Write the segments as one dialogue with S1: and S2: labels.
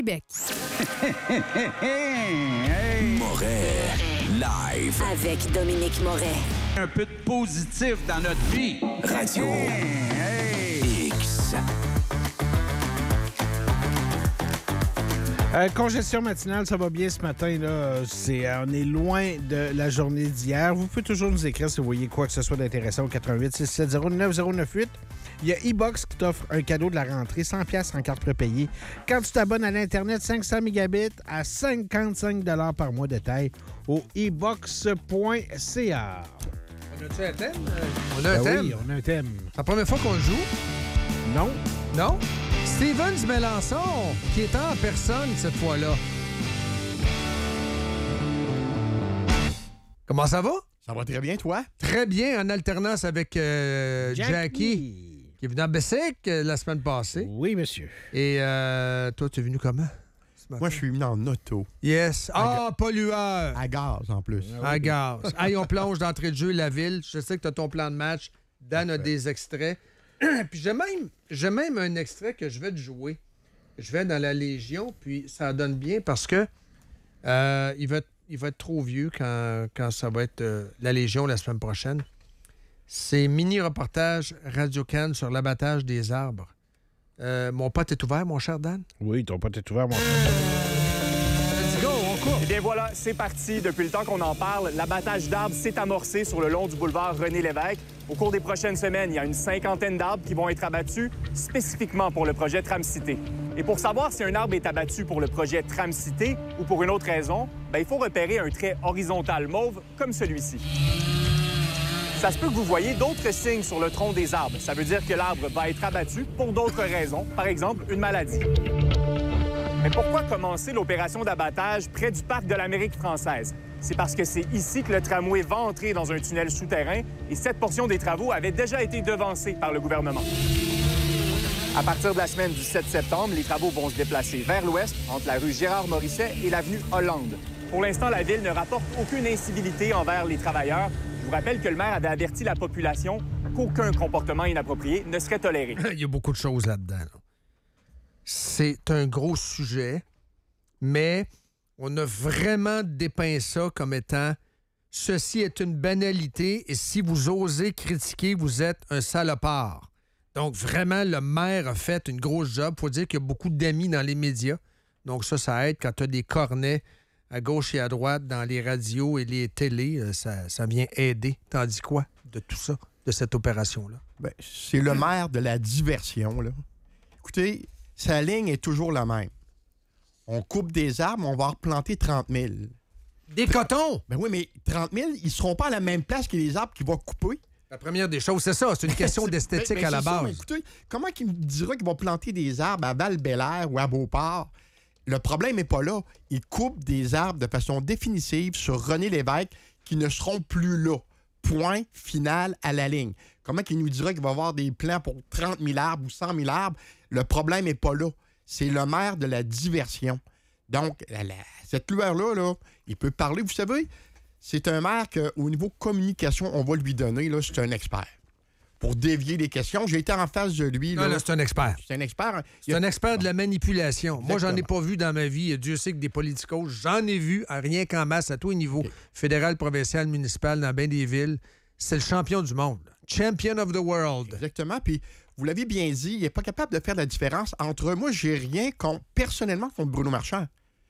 S1: Québec.
S2: Moret, live.
S3: Avec Dominique Moret.
S4: Un peu de positif dans notre vie.
S2: Radio X.
S5: Congestion matinale, ça va bien ce matin. Là. On est loin de la journée d'hier. Vous pouvez toujours nous écrire si vous voyez quoi que ce soit d'intéressant au 88-670-9098. Il y a e-Box qui t'offre un cadeau de la rentrée, 100$ en carte prépayée. Quand tu t'abonnes à l'Internet, 500 mégabits à 55 $ par mois. Détail au ebox.ca.
S6: On a-tu un thème? On a un thème?
S5: Oui, on a un thème.
S6: C'est la première fois qu'on le joue?
S5: Non.
S6: Non? Stevens Mélenchon, qui est en personne cette fois-là. Comment ça va?
S7: Ça va très bien, toi?
S6: Très bien, en alternance avec Jackie, qui est venu à Bessic la semaine passée.
S5: Oui, monsieur.
S6: Et toi, tu es venu comment?
S7: Moi, je suis venu en auto.
S6: Yes. Pollueur!
S7: À gaz, en plus.
S6: À gaz. Hey, on plonge d'entrée de jeu la ville. Je sais que tu as ton plan de match. Dan a des extraits. Puis j'ai même un extrait que je vais te jouer. Je vais dans la Légion, puis ça donne bien parce que il va être trop vieux quand ça va être la Légion la semaine prochaine. C'est mini-reportage Radio-Can sur l'abattage des arbres. Mon pote est ouvert, mon cher Dan?
S5: Oui, ton pote est ouvert, mon cher.
S6: Let's go, on coupe!
S8: Eh bien voilà, c'est parti. Depuis le temps qu'on en parle, l'abattage d'arbres s'est amorcé sur le long du boulevard René-Lévesque. Au cours des prochaines semaines, il y a une 50aine d'arbres qui vont être abattus spécifiquement pour le projet Tram-Cité. Et pour savoir si un arbre est abattu pour le projet Tram-Cité ou pour une autre raison, il faut repérer un trait horizontal mauve comme celui-ci. Ça se peut que vous voyez d'autres signes sur le tronc des arbres. Ça veut dire que l'arbre va être abattu pour d'autres raisons, par exemple une maladie. Mais pourquoi commencer l'opération d'abattage près du parc de l'Amérique française? C'est parce que c'est ici que le tramway va entrer dans un tunnel souterrain et cette portion des travaux avait déjà été devancée par le gouvernement. À partir de la semaine du 7 septembre, les travaux vont se déplacer vers l'ouest, entre la rue Gérard-Morisset et l'avenue Hollande. Pour l'instant, la ville ne rapporte aucune incivilité envers les travailleurs. Je vous rappelle que le maire avait averti la population qu'aucun comportement inapproprié ne serait toléré.
S6: Il y a beaucoup de choses là-dedans. Là. C'est un gros sujet, mais on a vraiment dépeint ça comme étant « Ceci est une banalité et si vous osez critiquer, vous êtes un salopard. » Donc, vraiment, le maire a fait une grosse job. Il faut dire qu'il y a beaucoup d'amis dans les médias. Donc, ça aide quand tu as des cornets à gauche et à droite dans les radios et les télés. Ça vient aider. Tandis quoi de tout ça, de cette opération-là?
S7: Ben, c'est le maire de la diversion, là. Écoutez, sa ligne est toujours la même. On coupe des arbres, on va replanter 30 000.
S6: Des cotons!
S7: Ben oui, mais 30 000, ils ne seront pas à la même place que les arbres qu'il va couper.
S6: La première des choses, c'est ça. C'est une question d'esthétique à la base.
S7: Ça, écoutez, comment il me dira qu'il va planter des arbres à Val-Bélair ou à Beauport? Le problème n'est pas là. Il coupe des arbres de façon définitive sur René-Lévesque qui ne seront plus là. Point final à la ligne. Comment il nous dira qu'il va avoir des plans pour 30 000 arbres ou 100 000 arbres? Le problème n'est pas là. C'est le maire de la diversion. Donc, cette lueur-là, là, il peut parler. Vous savez, c'est un maire qu'au niveau communication, on va lui donner, là, c'est un expert. Pour dévier les questions, j'ai été en face de lui.
S6: Non, là, c'est un expert.
S7: C'est un expert.
S6: C'est un expert de la manipulation.
S7: Exactement.
S6: Moi, j'en ai pas vu dans ma vie. Dieu sait que des politicos, j'en ai vu rien qu'en masse à tous les niveaux. Fédéral, provincial, municipal, dans bien des villes. C'est le champion du monde. Champion of the world.
S7: Exactement. Puis, vous l'avez bien dit, il n'est pas capable de faire la différence entre... Moi, j'ai rien personnellement contre Bruno Marchand.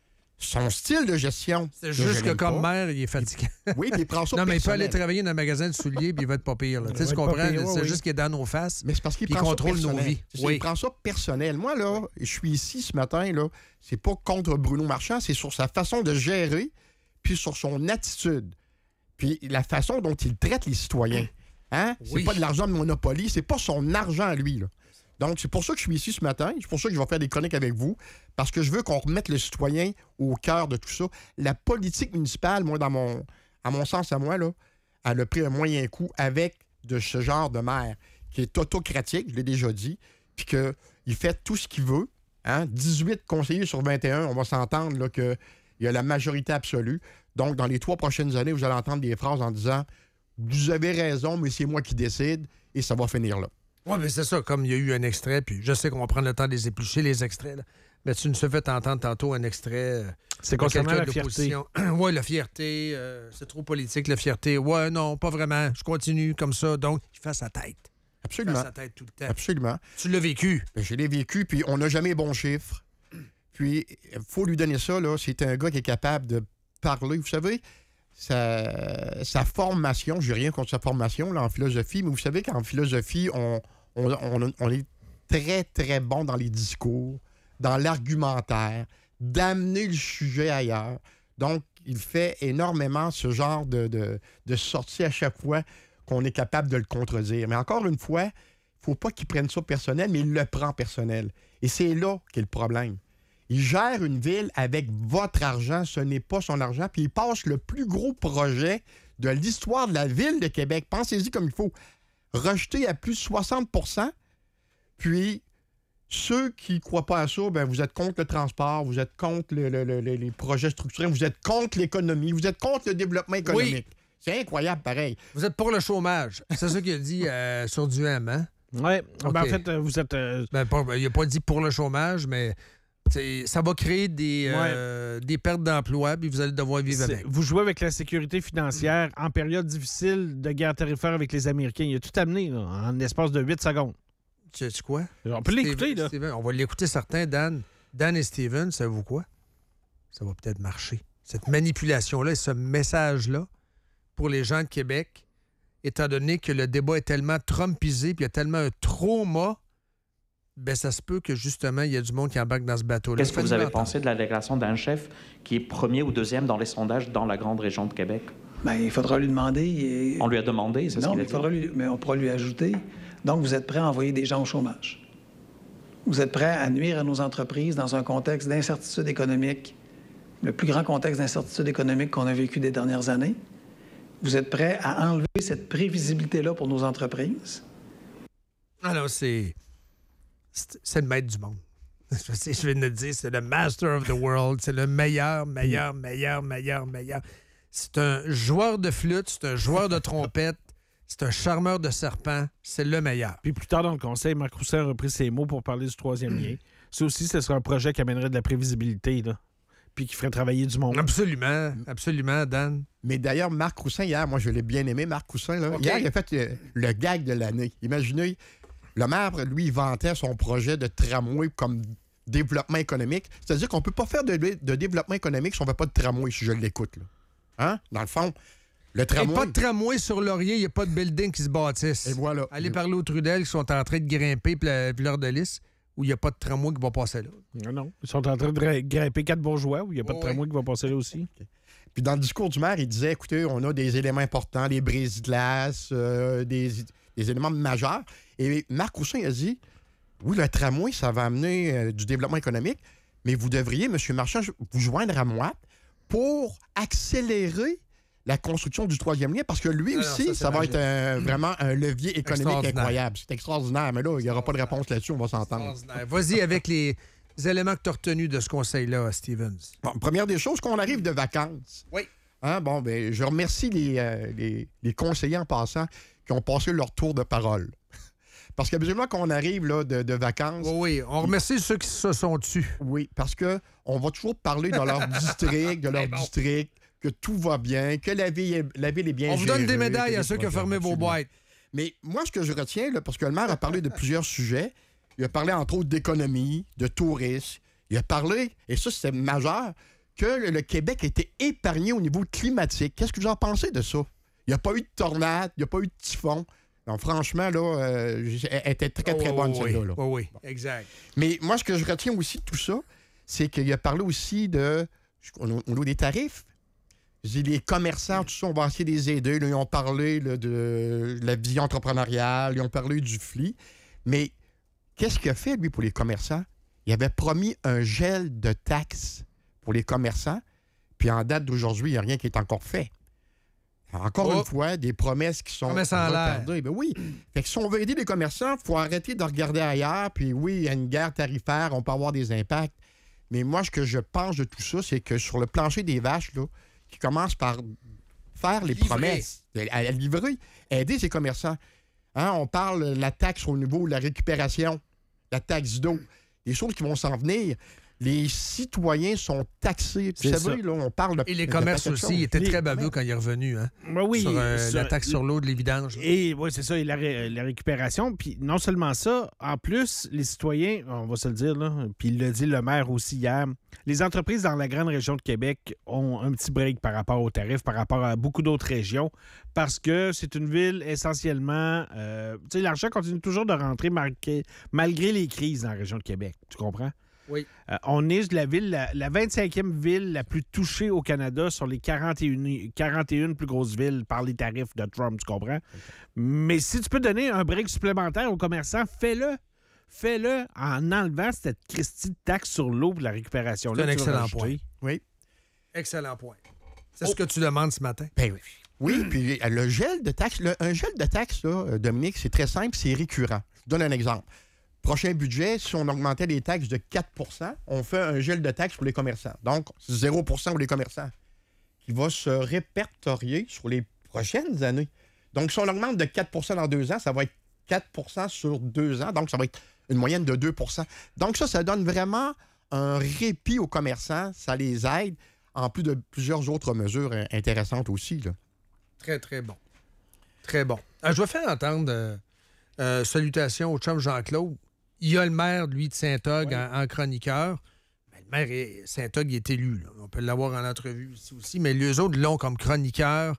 S7: Son style de gestion.
S6: C'est juste que comme maire, il est fatiguant.
S7: Oui, puis il prend ça
S6: non, mais il peut aller
S7: personnel.
S6: travailler dans un magasin de souliers puis il va être pas pire. Tu sais, tu comprends? C'est juste qu'il est dans nos faces.
S7: Mais c'est parce qu'il
S6: puis il contrôle nos vies.
S7: Il prend ça personnel. Moi, là, je suis ici ce matin, là, c'est pas contre Bruno Marchand, c'est sur sa façon de gérer puis sur son attitude. Puis la façon dont il traite les citoyens. Hein? C'est pas de l'argent de Monopoly, c'est pas son argent à lui, là. Donc, c'est pour ça que je suis ici ce matin. C'est pour ça que je vais faire des chroniques avec vous. Parce que je veux qu'on remette le citoyen au cœur de tout ça. La politique municipale, moi, à mon sens à moi, là, elle a pris un moyen coup avec de ce genre de maire qui est autocratique, je l'ai déjà dit, puis qu'il fait tout ce qu'il veut. Hein? 18 conseillers sur 21, on va s'entendre là, qu'il y a la majorité absolue. Donc, dans les 3 prochaines années, vous allez entendre des phrases en disant « Vous avez raison, mais c'est moi qui décide » et ça va finir là.
S6: Oui, mais c'est ça, comme il y a eu un extrait, puis je sais qu'on va prendre le temps de les éplucher, les extraits. Là. Mais tu nous as fait entendre tantôt un extrait.
S5: C'est
S6: de
S5: concernant
S6: quelqu'un
S5: la fierté.
S6: d'opposition. Ouais, la fierté. C'est trop politique, la fierté. Ouais, non, pas vraiment. Je continue comme ça. Donc, il fait sa tête. Il
S7: Absolument.
S6: fait sa tête tout le temps.
S7: Absolument.
S6: Tu l'as vécu.
S7: Ben, je l'ai vécu, puis on n'a jamais bon chiffre. Puis, il faut lui donner ça, là. C'est un gars qui est capable de parler. Vous savez, sa formation, j'ai rien contre sa formation là, en philosophie, mais vous savez qu'en philosophie, on est très, très bon dans les discours, dans l'argumentaire, d'amener le sujet ailleurs. Donc, il fait énormément ce genre de sortie à chaque fois qu'on est capable de le contredire. Mais encore une fois, il ne faut pas qu'il prenne ça personnel, mais il le prend personnel. Et c'est là qu'est le problème. Il gère une ville avec votre argent, ce n'est pas son argent, puis il passe le plus gros projet de l'histoire de la ville de Québec. Pensez-y comme il faut. Rejeté à plus de 60 %. Puis, ceux qui ne croient pas à ça, ben, vous êtes contre le transport, vous êtes contre les projets structurés, vous êtes contre l'économie, vous êtes contre le développement économique.
S6: Oui.
S7: C'est incroyable, pareil.
S6: Vous êtes pour le chômage. C'est ça qu'il a dit sur du M, hein?
S5: Oui.
S6: OK.
S5: Ben, en fait, vous êtes...
S6: Il n'a pas dit pour le chômage, mais ça va créer des pertes d'emploi, puis vous allez devoir vivre avec.
S5: Vous jouez avec la sécurité financière en période difficile de guerre tarifaire avec les Américains. Il a tout amené là, en espace de 8 secondes.
S6: Tu sais quoi?
S5: On peut l'écouter, là.
S6: Steven, on va l'écouter certains, Dan. Dan et Steven, savez-vous quoi? Ça va peut-être marcher. Cette manipulation-là et ce message-là, pour les gens de Québec, étant donné que le débat est tellement trumpisé puis il y a tellement un trauma, ben ça se peut que, justement, il y a du monde qui embarque dans ce bateau-là.
S1: Qu'est-ce que vous avez pensé de la déclaration d'un chef qui est premier ou deuxième dans les sondages dans la grande région de Québec?
S3: Bien, il faudra lui demander.
S1: On lui a demandé, c'est ce
S3: Non,
S1: qu'il a
S3: mais, mais on pourra lui ajouter. Donc, vous êtes prêt à envoyer des gens au chômage. Vous êtes prêt à nuire à nos entreprises dans un contexte d'incertitude économique, le plus grand contexte d'incertitude économique qu'on a vécu des dernières années. Vous êtes prêt à enlever cette prévisibilité-là pour nos entreprises.
S6: Alors, c'est le maître du monde. Je viens de le dire, c'est le master of the world. C'est le meilleur. C'est un joueur de flûte, c'est un joueur de trompette, c'est un charmeur de serpent. C'est le meilleur.
S5: Puis plus tard dans le conseil, Marc Roussin a repris ses mots pour parler du troisième lien. Ça aussi, ce serait un projet qui amènerait de la prévisibilité, là. Puis qui ferait travailler du monde.
S6: Absolument, Dan.
S7: Mais d'ailleurs, Marc Roussin, hier, moi, je l'ai bien aimé, Marc Roussin. Là.
S6: Okay.
S7: Hier, il a fait le gag de l'année. Imaginez, le maire, lui, il vantait son projet de tramway comme développement économique. C'est-à-dire qu'on ne peut pas faire de développement économique si on ne fait pas de tramway, si je l'écoute. Là. Hein? Dans le fond, le tramway...
S6: Il n'y a pas de tramway sur Laurier, il n'y a pas de building qui se bâtissent.
S7: Et voilà.
S6: Allez parler aux Trudel qui sont en train de grimper puis leur de lys, où il n'y a pas de tramway qui va passer là.
S5: Non. Ils sont en train de grimper 4 bourgeois, où il n'y a pas de tramway qui va passer là aussi.
S7: Okay. Puis dans le discours du maire, il disait, écoutez, on a des éléments importants, des brises-glaces, des éléments majeurs. Et Marc Roussin a dit, oui, le tramway, ça va amener du développement économique, mais vous devriez, M. Marchand, vous joindre à moi pour accélérer la construction du troisième lien, parce que lui aussi, ça va être vraiment un levier économique incroyable. C'est extraordinaire, mais là, il n'y aura pas de réponse là-dessus, on va s'entendre.
S6: Vas-y avec les éléments que tu as retenus de ce conseil-là, Stevens.
S7: Bon, première des choses, qu'on arrive de vacances.
S6: Oui.
S7: Hein, bon, ben, je remercie les conseillers en passant qui ont passé leur tour de parole. Parce qu'habituellement, quand on arrive là, de vacances...
S6: Oui, on remercie ceux qui se sont tus.
S7: Oui, parce qu'on va toujours parler dans leur district, que tout va bien, que la ville est bien gérée.
S6: On vous donne des médailles à ceux qui ont fermé vos boîtes.
S7: Mais moi, ce que je retiens, là, parce que le maire a parlé de plusieurs sujets, il a parlé entre autres d'économie, de tourisme, il a parlé, et ça c'est majeur, que le Québec était épargné au niveau climatique. Qu'est-ce que vous en pensez de ça? Il n'y a pas eu de tornade, il n'y a pas eu de typhon. Donc, franchement, là, elle était très, très bonne, celle-là. Là.
S6: Oui, exact.
S7: Mais moi, ce que je retiens aussi de tout ça, c'est qu'il a parlé aussi au niveau des tarifs. Les commerçants, tout ça, on va essayer de les aider. Là, ils ont parlé là, de la vision entrepreneuriale, ils ont parlé du FLI. Mais qu'est-ce qu'il a fait, lui, pour les commerçants? Il avait promis un gel de taxes pour les commerçants, puis en date d'aujourd'hui, il n'y a rien qui est encore fait. Encore une fois, des promesses qui sont retardées. Ben oui. Fait que si on veut aider les commerçants, il faut arrêter de regarder ailleurs. Puis oui, il y a une guerre tarifaire, on peut avoir des impacts. Mais moi, ce que je pense de tout ça, c'est que sur le plancher des vaches, là, qui commence par faire les promesses, à livrer, aider ces commerçants. Hein, on parle de la taxe au niveau de la récupération, la taxe d'eau, des choses qui vont s'en venir. Les citoyens sont taxés. Puis
S5: C'est
S7: vous savez, là, on parle de...
S6: Et les
S7: de
S6: commerces
S7: paquets de
S6: aussi
S7: choses.
S6: étaient très baveux quand il est revenu, hein?
S5: Oui,
S6: Sur
S5: sur-
S6: la taxe sur l'eau de les vidanges.
S5: Et oui, c'est ça, et la récupération. Puis non seulement ça, en plus, les citoyens, on va se le dire, là, puis il l'a dit le maire aussi hier, les entreprises dans la grande région de Québec ont un petit break par rapport aux tarifs, par rapport à beaucoup d'autres régions, parce que c'est une ville essentiellement... tu sais, l'argent continue toujours de rentrer malgré les crises dans la région de Québec. Tu comprends?
S6: Oui.
S5: On est la ville, la 25e ville la plus touchée au Canada sur les 41 plus grosses villes par les tarifs de Trump, tu comprends? Mais si tu peux donner un break supplémentaire aux commerçants, fais-le. Fais-le en enlevant cette Christie de taxe sur l'eau pour la récupération.
S6: C'est un excellent point.
S7: Oui.
S6: Excellent point. C'est ce que tu demandes ce matin.
S7: Ben oui. Oui, puis le gel de taxe, un gel de taxe, là, Dominique, c'est très simple, c'est récurrent. Je donne un exemple. Prochain budget, si on augmentait les taxes de 4 on fait un gel de taxes pour les commerçants. Donc, 0 pour les commerçants, qui va se répertorier sur les prochaines années. Donc, si on augmente de 4 dans 2 ans, ça va être 4 sur 2 ans. Donc, ça va être une moyenne de 2 Donc, ça donne vraiment un répit aux commerçants. Ça les aide, en plus de plusieurs autres mesures intéressantes aussi, là.
S6: Très, très bon. Très bon. Je vais faire entendre salutations au chum Jean-Claude. Il y a le maire, lui, de Saint-Og en chroniqueur. Ben, le maire Saint-Og est élu. Là. On peut l'avoir en entrevue ici aussi. Mais les autres l'ont comme chroniqueur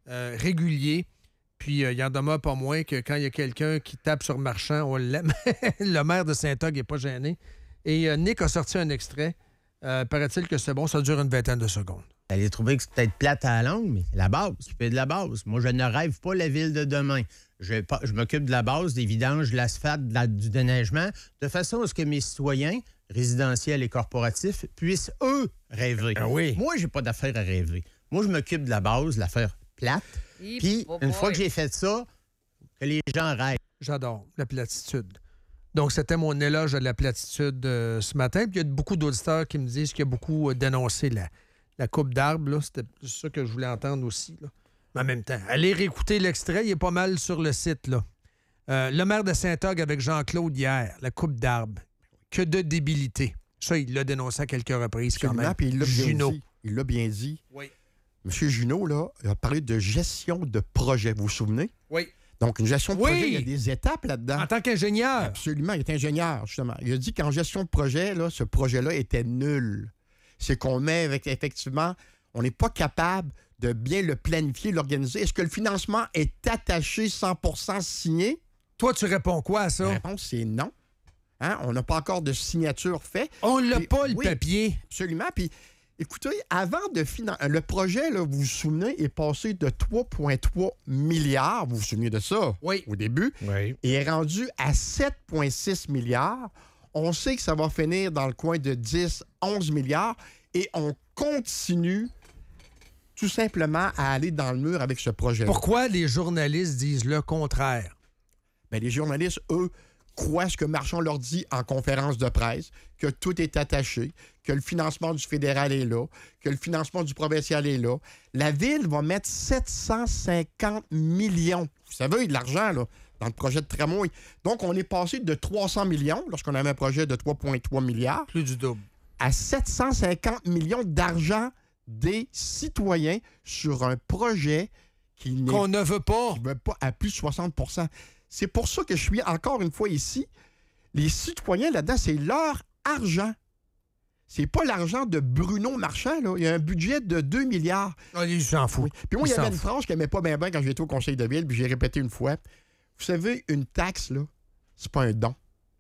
S6: régulier. Puis il en demeure pas moins que quand il y a quelqu'un qui tape sur Marchand, on l'aime. Le maire de Saint-Og n'est pas gêné. Et Nick a sorti un extrait. Paraît-il que c'est bon, ça dure une vingtaine de secondes.
S9: Vous allez trouver que c'est peut-être plate à la langue, mais la base, il fait de la base. Moi, je ne rêve pas la ville de demain. Je m'occupe de la base, des vidanges, de l'asphalte, du déneigement, de façon à ce que mes citoyens, résidentiels et corporatifs, puissent, eux, rêver.
S6: Ah oui.
S9: Moi, j'ai pas d'affaire à rêver. Moi, je m'occupe de la base, l'affaire plate. Puis, une fois que j'ai fait ça, que les gens rêvent.
S6: J'adore la platitude. Donc, c'était mon éloge à la platitude ce matin. Puis, il y a beaucoup d'auditeurs qui me disent qu'il y a beaucoup dénoncé la coupe d'arbres. Là. C'était ça que je voulais entendre aussi. Là. Mais en même temps, allez réécouter l'extrait. Il est pas mal sur le site. Là. Le maire de Saint-Og avec Jean-Claude hier, la coupe d'arbres. Que de débilité. Ça, il l'a dénoncé à quelques reprises quand même.
S7: Puis il l'a bien
S6: Junot.
S7: dit. Il l'a bien dit.
S6: Oui.
S7: M. Junot, là, il a parlé de gestion de projet. Vous vous souvenez?
S6: Oui.
S7: Donc, une gestion de
S6: Oui.
S7: projet, il y a des étapes là-dedans.
S6: En tant qu'ingénieur.
S7: Absolument, il est ingénieur, justement. Il a dit qu'en gestion de projet, là, ce projet-là était nul. C'est qu'on met effectivement, on n'est pas capable de bien le planifier, l'organiser. Est-ce que le financement est attaché 100% signé?
S6: Toi, tu réponds quoi à ça?
S7: La réponse, c'est non. Hein? On n'a pas encore de signature faite.
S6: On l'a
S7: Puis,
S6: pas, le
S7: oui,
S6: papier.
S7: Absolument. Puis, écoutez, avant de financer, le projet, là, vous vous souvenez, est passé de 3,3 milliards, vous vous souvenez de ça?
S6: Oui.
S7: Au début.
S5: Oui.
S7: Et est rendu à 7,6 milliards. On sait que ça va finir dans le coin de 10, 11 milliards. Et on continue tout simplement à aller dans le mur avec ce projet-là.
S6: Pourquoi les journalistes disent le contraire?
S7: Bien, les journalistes, eux, croient ce que Marchand leur dit en conférence de presse, que tout est attaché, que le financement du fédéral est là, que le financement du provincial est là. La Ville va mettre 750 millions. Vous savez, il y a de l'argent, là, dans le projet de tramway. Donc, on est passé de 300 millions, lorsqu'on avait un projet de 3,3 milliards,
S6: Plus du double.
S7: à 750 millions d'argent des citoyens sur un projet
S6: Qu'on ne veut pas.
S7: qui ne veut pas à plus de 60 %. C'est pour ça que je suis encore une fois ici. Les citoyens là-dedans, c'est leur argent. C'est pas l'argent de Bruno Marchand, là. Il y a un budget de 2 milliards.
S6: Ah, il s'en fout.
S7: Puis moi, il y
S6: s'en
S7: avait une
S6: fout.
S7: phrase que n'aimait pas bien quand j'étais au conseil de ville, puis j'ai répété une fois. Vous savez, une taxe, là, c'est pas un don.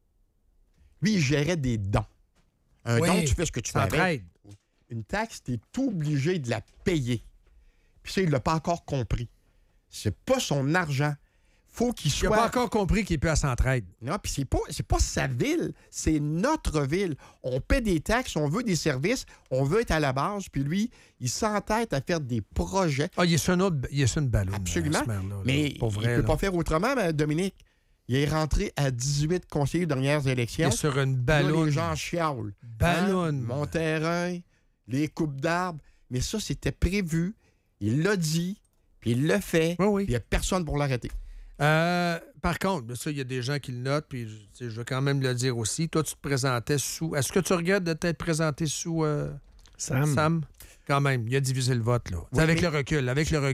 S7: Lui, il gérait des dons. Un
S6: Oui,
S7: don, tu fais ce que tu fais avec.
S6: s'entraide.
S7: Une taxe, tu es obligé de la payer. Puis ça, il l'a pas encore compris. C'est pas son argent. Faut qu'il
S6: Il n'a
S7: soit...
S6: pas encore compris qu'il peut à s'entraide.
S7: Non, puis c'est pas sa ville, c'est notre ville. On paie des taxes, on veut des services, on veut être à la base, puis lui, il s'entête à faire des projets.
S6: Ah, il est sur une ballonne.
S7: Absolument.
S6: ce maire-là, là.
S7: Mais
S6: Pour vrai,
S7: il ne peut
S6: là.
S7: pas faire autrement, mais Dominique. Il est rentré à 18 conseillers aux dernières
S6: Il
S7: élections.
S6: est sur une
S7: Là,
S6: ballonne.
S7: les gens chialent.
S6: Ballonne.
S7: Mon terrain, les coupes d'arbres. Mais ça, c'était prévu. Il l'a dit, puis il l'a fait.
S6: Oui, oui.
S7: Puis il n'y a personne pour l'arrêter.
S6: Par contre, ça, il y a des gens qui le notent, puis je veux quand même le dire aussi. Toi, tu te présentais sous... Est-ce que tu regrettes de t'être présenté sous Sam? Quand même, il a divisé le vote, là.
S7: Oui,
S6: avec
S7: mais...
S6: le recul,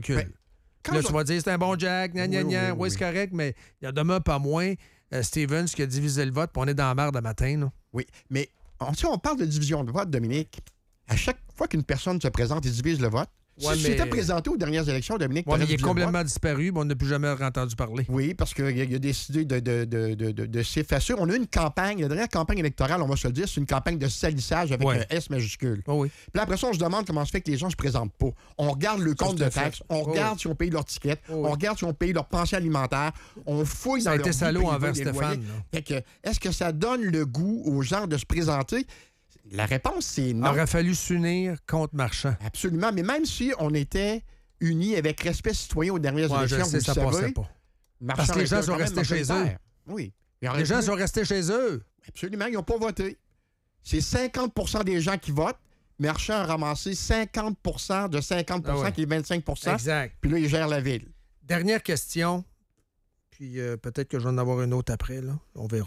S6: Là, tu vas dire, c'est un bon Jack, oui, c'est correct, mais il y en demeure pas moins Stevens qui a divisé le vote, puis on est dans la merde le matin, là.
S7: Oui, mais si on parle de division de vote, Dominique, à chaque fois qu'une personne se présente et divise le vote,
S6: Ouais,
S7: si tu t'étais présenté aux dernières élections, Dominique...
S6: Ouais, mais il est complètement disparu, mais on n'a plus jamais entendu parler.
S7: Oui, parce qu'il a décidé de s'effacer. On a eu une campagne, la dernière campagne électorale, on va se le dire, c'est une campagne de salissage avec un S majuscule.
S6: Oh oui.
S7: Puis après ça, on se demande comment se fait que les gens ne se présentent pas. On regarde le compte de taxes, on regarde si on paye leur ticket, on regarde si on paye leur pension alimentaire, on fouille dans leur vie privée,
S6: salaud envers
S7: les
S6: Stéphane.
S7: loyers. Fait que, est-ce que ça donne le goût aux gens de se présenter? La réponse, c'est non.
S6: Il aurait fallu s'unir contre Marchand.
S7: Absolument. Mais même si on était unis avec respect citoyen aux dernières élections,
S6: je sais,
S7: vous
S6: ça
S7: le savez,
S6: passait pas.
S7: Marchand
S6: Parce que les gens
S7: était
S6: sont
S7: quand même
S6: restés chez eux.
S7: majoritaire. Oui.
S6: Les gens sont restés chez eux.
S7: Absolument. Ils n'ont pas voté. C'est 50 des gens qui votent. Marchand a ramassé 50 de 50 qui est 25
S6: Exact.
S7: Puis là, il gère la ville.
S6: Dernière question. Puis peut-être que je vais en avoir une autre après, là. On verra.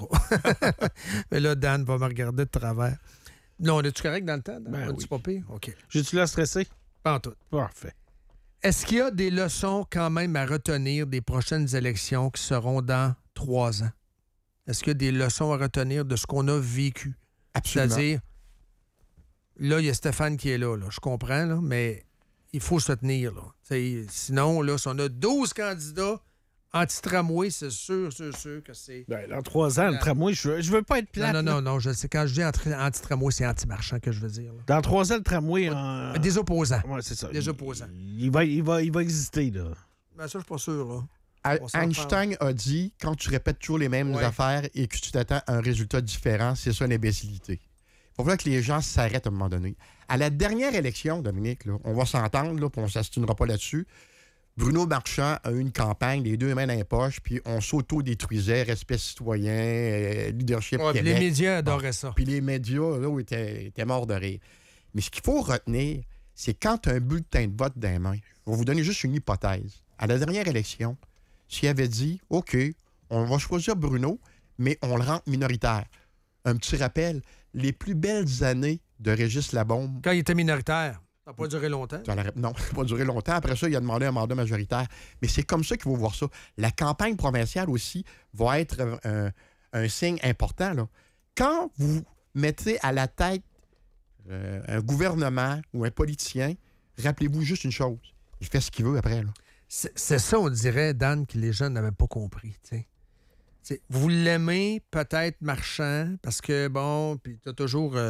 S6: Mais là, Dan va me regarder de travers. Là, on est-tu correct dans le temps?
S5: Ben
S6: oui. Pas pire? OK.
S5: J'ai-tu l'air stressé?
S6: Pas en tout.
S5: Parfait.
S6: Est-ce qu'il y a des leçons quand même à retenir des prochaines élections qui seront dans 3 ans? Est-ce qu'il y a des leçons à retenir de ce qu'on a vécu?
S7: Absolument.
S6: C'est-à-dire, là, il y a Stéphane qui est là. Je comprends, là, mais il faut se tenir. Là. Sinon, là, si on a 12 candidats anti-tramway, c'est sûr que c'est...
S5: Ben, dans 3 ans, le tramway, je veux pas être plate.
S6: Non, je sais. Quand je dis anti-tramway, c'est anti-marchand que je veux dire. Là.
S5: Dans 3 ans, le tramway...
S6: Des opposants.
S5: Oui, c'est ça.
S6: Des opposants.
S5: Il va exister, là.
S6: Ben, ça, je suis pas sûr, là.
S7: Einstein a dit, quand tu répètes toujours les mêmes affaires et que tu t'attends à un résultat différent, c'est ça l'imbécilité. Il faut voir que les gens s'arrêtent à un moment donné. À la dernière élection, Dominique, là, on va s'entendre, là, puis on ne s'astinera pas là-dessus. Bruno Marchand a eu une campagne, les deux mains dans les poches, puis on s'auto-détruisait, respect citoyen, leadership Québec.
S6: Les médias adoraient ça.
S7: Puis les médias, là, étaient morts de rire. Mais ce qu'il faut retenir, c'est quand tu as un bulletin de vote dans les mains, je vais vous donner juste une hypothèse. À la dernière élection, s'il avait dit, OK, on va choisir Bruno, mais on le rend minoritaire. Un petit rappel, les plus belles années de Régis Labombe...
S6: Quand il était minoritaire. Ça n'a pas duré longtemps.
S7: Non, ça n'a pas duré longtemps. Après ça, il a demandé un mandat majoritaire. Mais c'est comme ça qu'il faut voir ça. La campagne provinciale aussi va être un signe important. Là. Quand vous mettez à la tête un gouvernement ou un politicien, rappelez-vous juste une chose. Il fait ce qu'il veut après. Là.
S6: C'est ça, on dirait, Dan, que les gens n'avaient pas compris. T'sais. Vous l'aimez peut-être Marchand, parce que, bon, puis il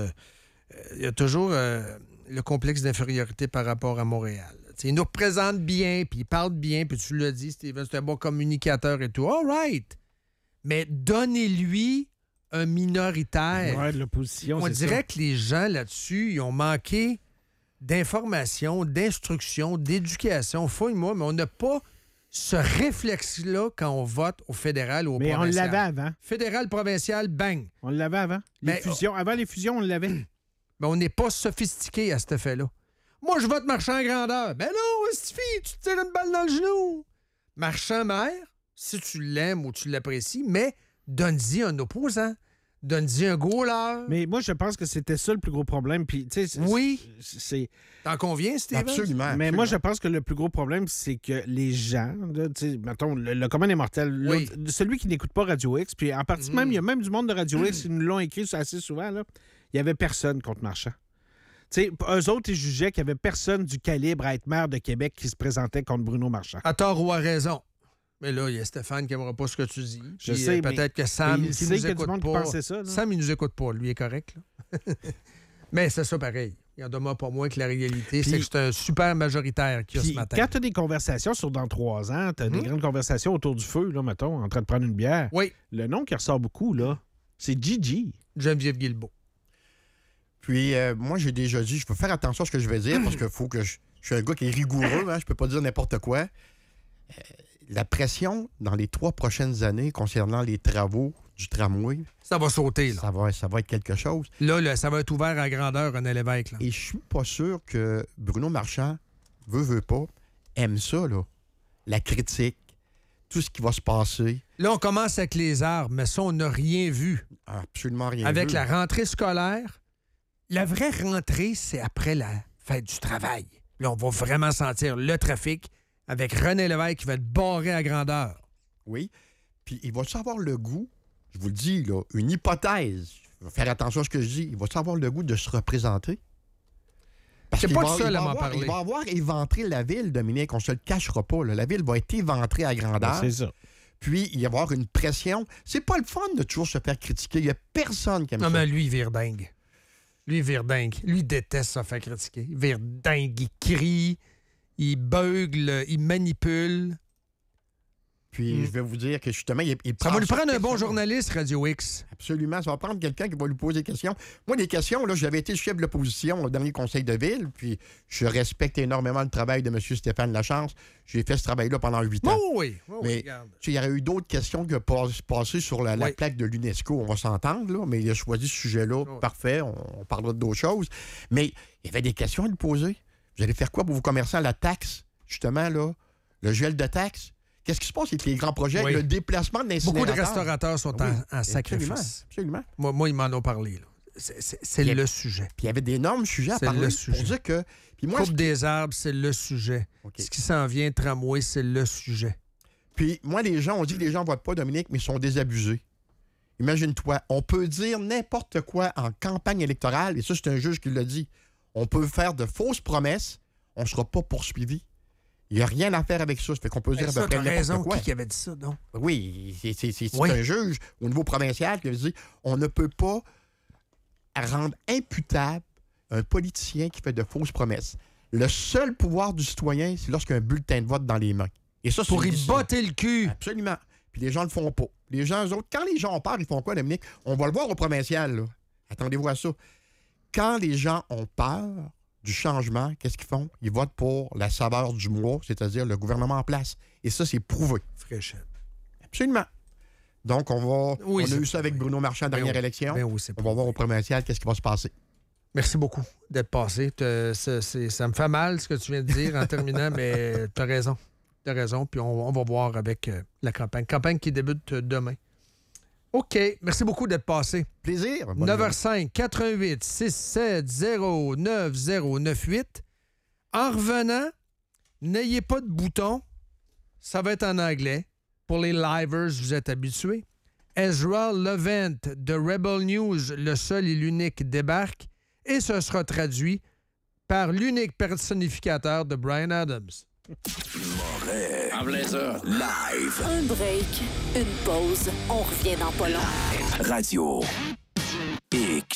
S6: y a toujours le complexe d'infériorité par rapport à Montréal. T'sais, il nous représente bien, puis il parle bien, puis tu l'as dit, Steven, c'est un bon communicateur et tout. All right! Mais donnez-lui un minoritaire.
S5: Ouais, de l'opposition,
S6: on dirait que les gens là-dessus, ils ont manqué d'information, d'instruction, d'éducation. Fouille-moi, mais on n'a pas ce réflexe-là quand on vote au fédéral ou au provincial.
S5: Mais on l'avait avant.
S6: Fédéral, provincial, bang!
S5: On l'avait avant. Avant les fusions, on l'avait.
S6: Mais on n'est pas sophistiqué à cet effet-là. Moi, je vote Marchand grandeur. Ben non, Stifi, tu te tires une balle dans le genou. Marchand maire, si tu l'aimes ou tu l'apprécies, mais donne-y un opposant. Donne-y un goaler.
S5: Mais moi, je pense que c'était ça le plus gros problème. Puis, tu sais,
S6: oui.
S5: T'en
S6: conviens, Steven?
S7: Absolument.
S5: Mais moi, je pense que le plus gros problème, c'est que les gens, tu sais, mettons, le commun des mortels, celui qui n'écoute pas Radio X, puis en partie même, il y a même du monde de Radio X qui nous l'ont écrit assez souvent, là, il n'y avait personne contre Marchand. Tu sais, eux autres, ils jugeaient qu'il n'y avait personne du calibre à être maire de Québec qui se présentait contre Bruno Marchand.
S6: À tort ou à raison. Mais là, il y a Stéphane qui n'aimera pas ce que tu dis.
S5: Je sais,
S6: peut-être que Sam,
S5: il sait qu'il y a du monde qui pensait ça. Là.
S6: Sam, il nous écoute pas. Lui, il est correct. Là. Mais c'est ça pareil. Il en demeure pas moins que la réalité, c'est que c'est un super majoritaire qu'il y a ce matin.
S5: Quand tu as des conversations sur dans 3 ans, tu as des grandes conversations autour du feu, là, mettons, en train de prendre une bière.
S6: Oui.
S5: Le nom qui ressort beaucoup, là, c'est Gigi.
S6: Geneviève Guilbeault.
S7: Puis, moi, j'ai déjà dit, je peux faire attention à ce que je vais dire parce qu'il faut que je suis un gars qui est rigoureux, hein, je peux pas dire n'importe quoi. La pression dans les 3 prochaines années concernant les travaux du tramway...
S6: Ça va sauter, là.
S7: Ça va être quelque chose.
S6: Là, ça va être ouvert à grandeur, René Lévesque. Là.
S7: Et je suis pas sûr que Bruno Marchand, veut pas, aime ça, là. La critique. tout ce qui va se passer.
S6: Là, on commence avec les arbres, mais ça, on n'a rien vu.
S7: Absolument rien
S6: Avec
S7: vu.
S6: la rentrée scolaire, la vraie rentrée, c'est après la fête du travail. Là, on va vraiment sentir le trafic avec René Lévesque qui va être barré à grandeur.
S7: Oui. Puis il va-tu avoir le goût, je vous le dis, là, une hypothèse, je vais faire attention à ce que je dis, il va-tu avoir le goût de se représenter? Parce
S6: C'est
S7: qu'il
S6: pas
S7: va-
S6: le seul
S7: il va
S6: à m'en
S7: avoir-
S6: parler.
S7: Il va avoir éventré la ville, Dominique, on se le cachera pas. Là. La ville va être éventrée à grandeur.
S5: C'est ça.
S7: Puis, il va y avoir une pression. C'est pas le fun de toujours se faire critiquer. Il y a personne qui aime
S6: Non,
S7: ça.
S6: mais lui, il vire dingue. Lui, il vire dingue. Lui, il déteste se faire critiquer. Il vire dingue. Il crie, il beugle, il manipule.
S7: Puis, je vais vous dire que justement, il
S6: Ça va lui prendre un bon
S7: personnel.
S6: journaliste, Radio X.
S7: Absolument. Ça va prendre quelqu'un qui va lui poser des questions. Moi, des questions, là, j'avais été chef de l'opposition au dernier conseil de ville, puis je respecte énormément le travail de M. Stéphane Lachance. J'ai fait ce travail-là pendant 8 ans.
S6: Oh oui, oh oui,
S7: Mais
S6: regarde.
S7: tu sais, il y aurait eu d'autres questions qui passer sur la
S6: Oui.
S7: plaque de l'UNESCO. On va s'entendre, là, mais il a choisi ce sujet-là.
S6: Oui.
S7: Parfait, on parlera d'autres choses. Mais il y avait des questions à lui poser. Vous allez faire quoi pour vos commerçants? La taxe, justement, là, le gel de taxe. Qu'est-ce qui se passe avec les grands projets?
S6: Oui.
S7: Le déplacement de
S6: Beaucoup de
S7: l'incinérateur.
S6: restaurateurs sont
S7: Ah oui,
S6: en sacrifice.
S7: Absolument.
S6: Moi, ils m'en ont parlé. là. C'est
S7: Puis-
S6: le sujet.
S7: Puis il y avait d'énormes sujets à
S6: C'est
S7: parler
S6: le
S7: pour
S6: sujet.
S7: dire que... Puis moi,
S6: Coupe des arbres, c'est le sujet.
S7: OK.
S6: Ce qui s'en vient, tramway, c'est le sujet.
S7: Puis moi, les gens, on dit que les gens ne votent pas, Dominique, mais ils sont désabusés. Imagine-toi, on peut dire n'importe quoi en campagne électorale, et ça, c'est un juge qui l'a dit. On peut faire de fausses promesses, on ne sera pas poursuivi. Il n'y a rien à faire avec ça. Ça fait qu'on peut dire à peu
S6: Ça,
S7: près
S6: t'as
S7: n'importe
S6: raison.
S7: quoi.
S6: Qui avait dit ça, donc?
S7: Oui, c'est
S6: Oui.
S7: un juge au niveau provincial qui avait dit on ne peut pas rendre imputable un politicien qui fait de fausses promesses. Le seul pouvoir du citoyen, c'est lorsqu'il y a un bulletin de vote dans les mains. Et ça, c'est
S6: Pour
S7: une
S6: y
S7: décision.
S6: botter le cul.
S7: Absolument. Puis les gens le font pas. Les gens, eux autres, quand les gens ont peur, ils font quoi, Dominique? On va le voir au provincial, là. Attendez-vous à ça. Quand les gens ont peur du changement, qu'est-ce qu'ils font? Ils votent pour la saveur du mois, c'est-à-dire le gouvernement en place. Et ça, c'est prouvé.
S6: Fréchette.
S7: Absolument. Donc, on a
S6: Oui,
S7: eu
S6: c'est
S7: ça avec
S6: prouvé.
S7: Bruno Marchand,
S6: Ben
S7: dernière
S6: oui.
S7: élection.
S6: Ben oui, c'est
S7: On va voir au provincial qu'est-ce qui va se passer.
S6: Merci beaucoup d'être passé. Ça me fait mal ce que tu viens de dire en terminant, mais t'as raison. T'as raison. Puis on va voir avec la campagne. Campagne qui débute demain. OK. Merci beaucoup d'être passé.
S7: Plaisir. Bonne
S6: 9h05, 88 670 9098. En revenant, n'ayez pas de bouton. Ça va être en anglais. Pour les livers, vous êtes habitués. Ezra Levant de Rebel News, le seul et l'unique, débarque et ce sera traduit par l'unique personnificateur de Bryan Adams.
S2: En blazer. Live.
S10: Un break, une pause. On revient dans pas long.
S2: Radio X.